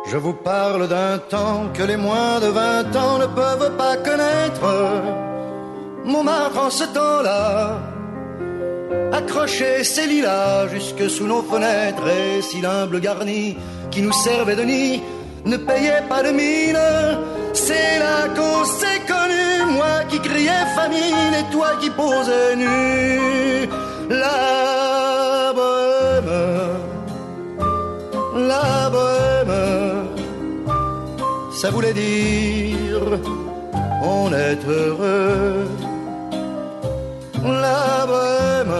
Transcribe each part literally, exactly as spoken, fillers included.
Je vous parle d'un temps que les moins de vingt ans ne peuvent pas connaître. Montmartre en ce temps-là accrochait ses lilas jusque sous nos fenêtres, et si l'humble garni qui nous servait de nid ne payait pas de mine, c'est là qu'on s'est connus, moi qui criais famine et toi qui posais nu. La bohème, la bohème, ça voulait dire on est heureux. La bohème,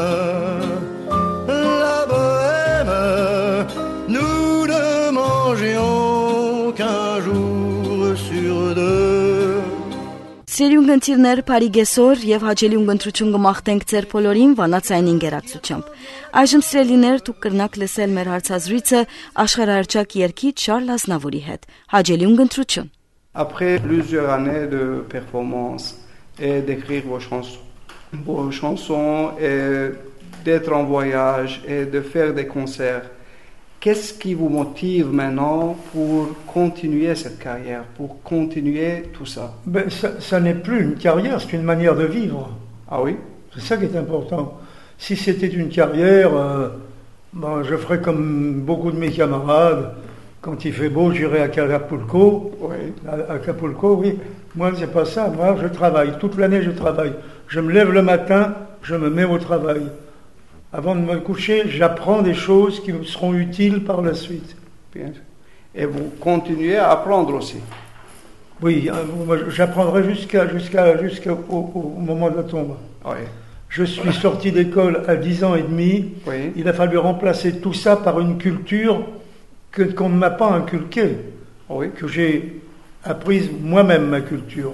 la bohème, nous ne mangions qu'un jour sur deux. Սիրելի ունգընտիրներ, բարի գեսոր եւ հաճելի ունգընտրություն կմաղթենք ձեր բոլորին վանացային ինգերակցությամբ։ Այժմ սիրելիներ, դուք կրնակ լսել մեր հարցազրույցը աշխարհահռչակ երգիչ Շարլ Ազնավուրի հետ։ Հաճելի ունգընտրություն։ Après plusieurs années de performance et d'écrire vos chansons, vos chansons et d'être en voyage et de faire des concerts, qu'est-ce qui vous motive maintenant pour continuer cette carrière, pour continuer tout ça? Ben, ça, ça n'est plus une carrière, c'est une manière de vivre. Ah oui? C'est ça qui est important. Si c'était une carrière, euh, ben, je ferais comme beaucoup de mes camarades. Quand il fait beau, j'irai à Acapulco. Oui. À Acapulco, oui. Moi, c'est pas ça. Moi, je travaille. Toute l'année, je travaille. Je me lève le matin, je me mets au travail. Avant de me coucher, j'apprends des choses qui me seront utiles par la suite. Bien sûr. Et vous continuez à apprendre aussi? Oui, j'apprendrai jusqu'à, jusqu'à, jusqu'au au, au moment de la tombe. Oui. Je suis sorti d'école à dix ans et demi. Oui. Il a fallu remplacer tout ça par une culture que, qu'on ne m'a pas inculquée. Oui. Que j'ai apprise moi-même ma culture.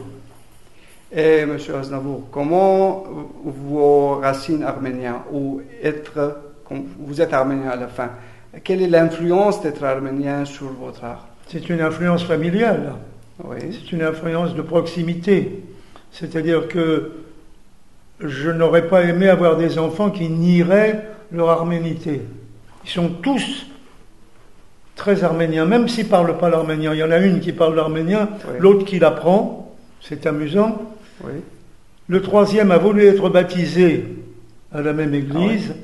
Et M. Aznavour, comment vos racines arméniennes, ou être, vous êtes arménien à la fin, quelle est l'influence d'être arménien sur votre art? C'est une influence familiale. Oui. C'est une influence de proximité. C'est-à-dire que je n'aurais pas aimé avoir des enfants qui nieraient leur arménité. Ils sont tous très arméniens, même s'ils ne parlent pas l'arménien. Il y en a une qui parle l'arménien, oui. L'autre qui l'apprend. C'est amusant. Oui. Le troisième a voulu être baptisé à la même église.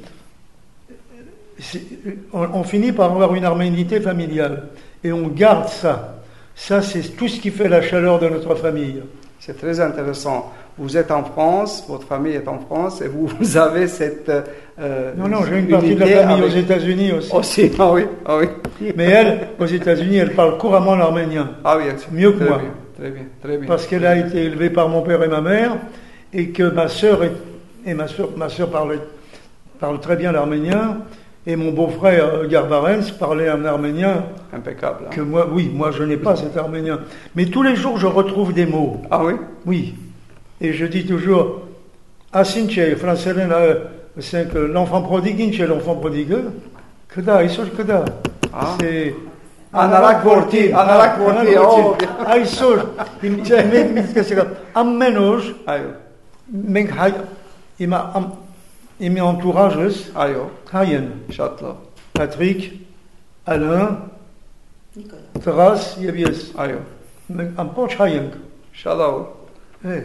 Ah ouais. on, on finit par avoir une arménité familiale. Et on garde ça. Ça, c'est tout ce qui fait la chaleur de notre famille. C'est très intéressant. Vous êtes en France, votre famille est en France, et vous, vous avez cette euh, Non, non, j'ai une partie de la famille avec... aux États-Unis aussi. Aussi, ah oui, ah oui. Mais elle, aux États-Unis, elle parle couramment l'arménien. Ah oui, mieux que très moi. Bien, très bien, très bien. Parce qu'elle a été élevée par mon père et ma mère, et que ma sœur est... et ma sœur, ma sœur parle, parle très bien l'arménien, et mon beau-frère Garbarens parlait un arménien impeccable. Hein? Que moi, oui, moi je n'ai pas cet arménien. Mais tous les jours je retrouve des mots. Ah oui? Oui. Et je dis toujours, Asinche, français, c'est que l'enfant prodigue, c'est l'enfant prodigue. Que da, il que da. C'est. Anarak vorti, anarak vorti, oh. Այսօր մենք կսկա ամեն օր այո մենք հայ իմ իմ entourage-ս այո հայ են շատ լավ Patrick, Alain, Nicolas, Taras եւ ես այո մենք ամբողջ հայ ենք շատ լավ է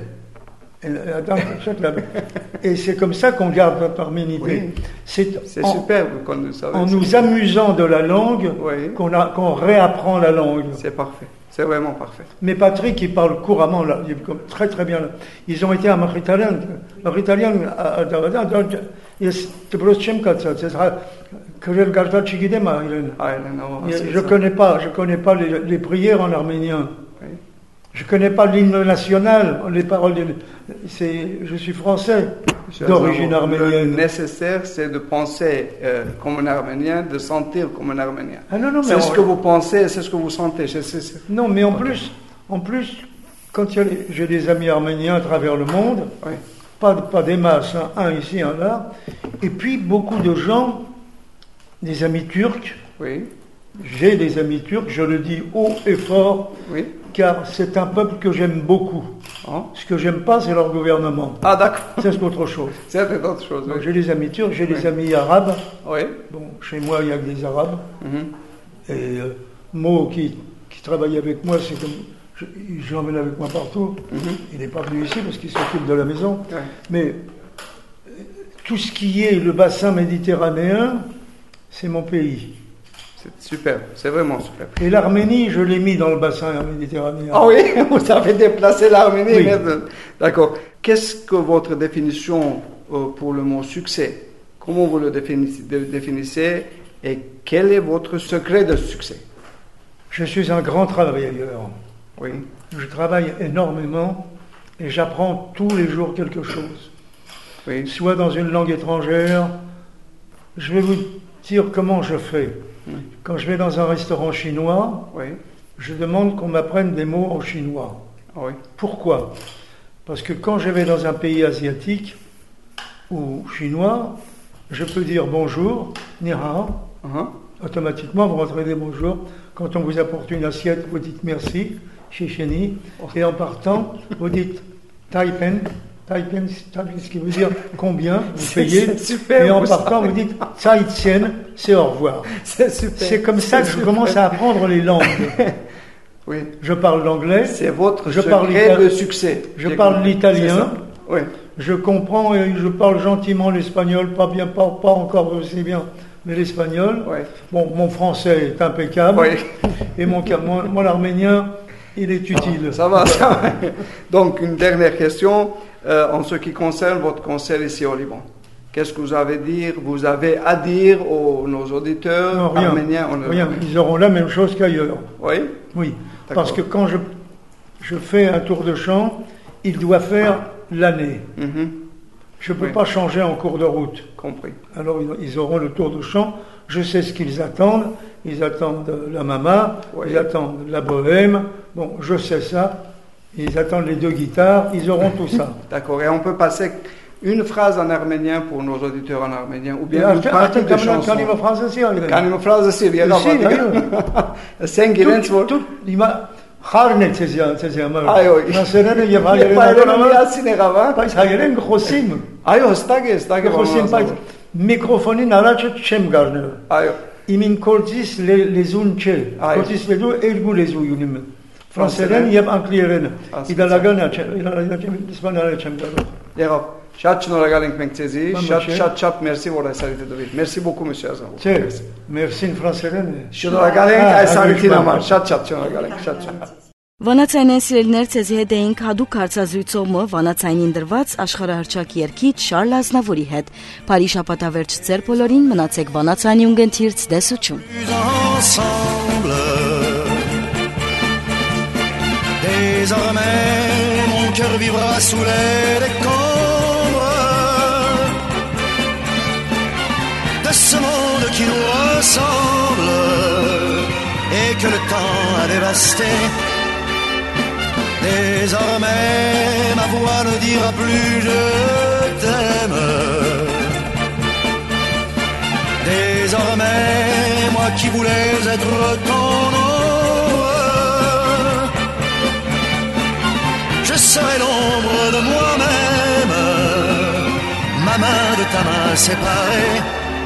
et c'est comme ça qu'on garde notre arménité. Oui. C'est, c'est en, super quand vous savez, en nous amusant de la langue, oui. qu'on, a, qu'on réapprend la langue. C'est parfait, c'est vraiment parfait. Mais Patrick, il parle couramment, là, il, très très bien. Ils ont été à Machitalien. Machitalien, je connais pas, je connais pas les, les prières en arménien. Oui. Je connais pas l'hymne national, les paroles. De, c'est, je suis français, Monsieur d'origine Aznavour, arménienne. Le nécessaire, c'est de penser euh, comme un Arménien, de sentir comme un Arménien. Ah non, non, c'est mais ce on... que vous pensez, c'est ce que vous sentez. C'est, c'est, c'est... Non, mais en okay. plus, en plus, quand il y a les, j'ai des amis arméniens à travers le monde, oui. pas, pas des masses, hein, un ici, un là, et puis beaucoup de gens, des amis turcs. Oui. J'ai des amis turcs, je le dis haut et fort, oui. car c'est un peuple que j'aime beaucoup. Oh. Ce que j'aime pas, c'est leur gouvernement. Ah d'accord. C'est autre chose. C'est autre chose. Donc, oui. J'ai des amis turcs, j'ai oui. des amis arabes. Oui. Bon, chez moi, il y a que des arabes. Mm-hmm. Et euh, Mo qui qui travaille avec moi, c'est comme je, je l'emmène avec moi partout. Mm-hmm. Il n'est pas venu ici parce qu'il s'occupe de la maison. Ouais. Mais tout ce qui est le bassin méditerranéen, c'est mon pays. C'est super, c'est vraiment super. Et l'Arménie, je l'ai mis dans le bassin méditerranéen. Ah oui, vous avez déplacé l'Arménie. Oui. D'accord. Qu'est-ce que votre définition pour le mot succès? Comment vous le définissez et quel est votre secret de succès? Je suis un grand travailleur. Oui. Je travaille énormément et j'apprends tous les jours quelque chose. Oui. Soit dans une langue étrangère. Je vais vous dire comment je fais. Oui. Quand je vais dans un restaurant chinois, oui. je demande qu'on m'apprenne des mots en chinois. Oui. Pourquoi? Parce que quand je vais dans un pays asiatique ou chinois, je peux dire bonjour, ni hao. Uh-huh. Automatiquement, vous rentrez bonjour. Quand on vous apporte une assiette, vous dites merci, chicheni. Oh. Et en partant, vous dites taipen. Taipen, ce qui veut dire combien vous payez. C'est super, et en partant, vous dites tsaïtien, c'est au revoir. C'est super. C'est comme ça que je commence à apprendre les langues. Oui. Je parle l'anglais. C'est votre je secret parle de succès. Je J'ai parle compris. L'italien. Oui. Je comprends et je parle gentiment l'espagnol, pas bien, pas, pas encore aussi bien, mais l'espagnol. Oui. Bon, mon français est impeccable. Oui. Et mon, mon, mon arménien, il est utile. Ah, ça va, ça va. Donc, une dernière question. Euh, en ce qui concerne votre concert ici au Liban. Qu'est-ce que vous avez, dire, vous avez à dire aux nos auditeurs non, rien, arméniens en rien. Ils auront la même chose qu'ailleurs. Oui. Oui. D'accord. Parce que quand je, je fais un tour de chant, il doit faire l'année. Mm-hmm. Je ne peux oui. pas changer en cours de route. Compris. Alors ils, ils auront le tour de chant. Je sais ce qu'ils attendent. Ils attendent la mama, oui. ils attendent la bohème. Bon, je sais ça. Ils attendent les deux guitares, ils auront tout ça. D'accord, et on peut passer une phrase en arménien pour nos auditeurs en arménien, ou bien une partie de chanson. Kan je me phrase aussi? Kan je me phrase aussi? Ja, dat wat. Sengilenz wordt. Ima harnet ze ze ze maar. Ayo. Na serene je va je pa je ja sinegava. Pa isagelen khosim. Ayo, stage, stage khosim pa mikrofonin araç chem garner. Ayo. Imin kortis les unche. Kortis vedu ergu les uyunim. Ֆրանսերեն եւ անգլիերեն։ Իտալական է, իսպաներեն չեմ կարող։ Եղավ։ Շատ շնորհակալ ենք մենք ձեզի, շատ շատ շատ մերսի որ այս հարցը դվիր։ Մերսի beaucoup monsieur Azam։ Չէ, մերսին ֆրանսերեն է։ Շնորհակալ ենք այս հարցին համար, շատ շատ շնորհակալ ենք, շատ շատ։ Վանացայինեն սիրելիներ ցեզի հետ էինք հadouk հարցազրույցով վանացայինին դրված աշխարհահռչակ երգիչ Շարլ Ազնավուրի հետ։ Բարի շաբաթավերջ ձեր բոլորին, մնացեք վանացայինի ունգընթիրց դեսություն։ Désormais, mon cœur vivra sous les décombres de ce monde qui nous ressemble et que le temps a dévasté. Désormais, ma voix ne dira plus je t'aime. Désormais, moi qui voulais être ton ombre, je serai l'ombre de moi-même, ma main de ta main séparée.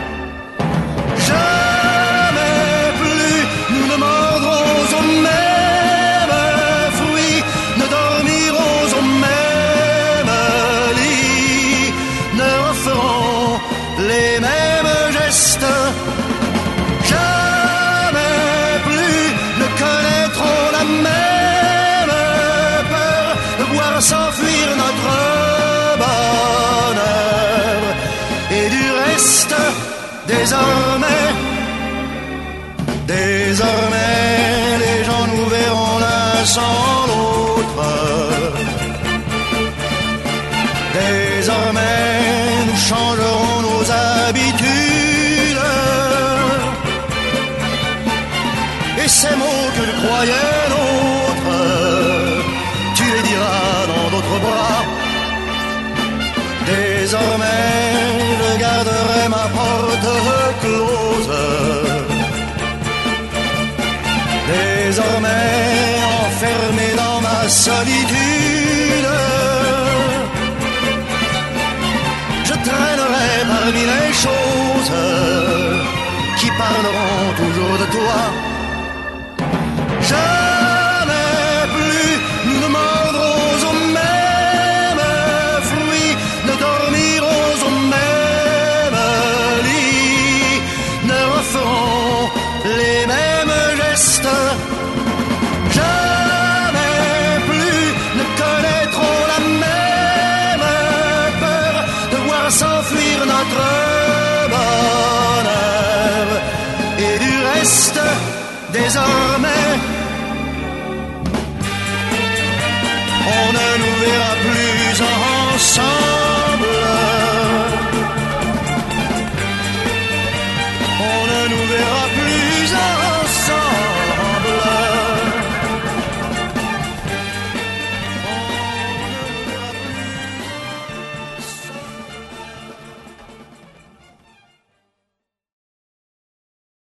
Jamais plus nous ne mordrons au même fruit, ne dormirons au même lit, ne referons les mêmes gestes. Jamais plus ne connaîtrons la même peur de voir s'enfuir notre bonheur. Et du reste, désormais, désormais, les gens nous verront l'un sans l'autre. Désormais, nous changerons nos habitudes. Et ces mots que je croyais nôtres, tu les diras dans d'autres bras. Désormais, je garderai ma porte close. Désormais, enfermé dans ma solitude, je traînerai parmi les choses qui parleront toujours de toi. Jamais plus nous ne mordrons au même fruit, ne dormirons au même lit, ne referons les mêmes gestes. Jamais plus ne connaîtrons la même peur de voir s'enfuir notre bonheur. Et du reste, désormais,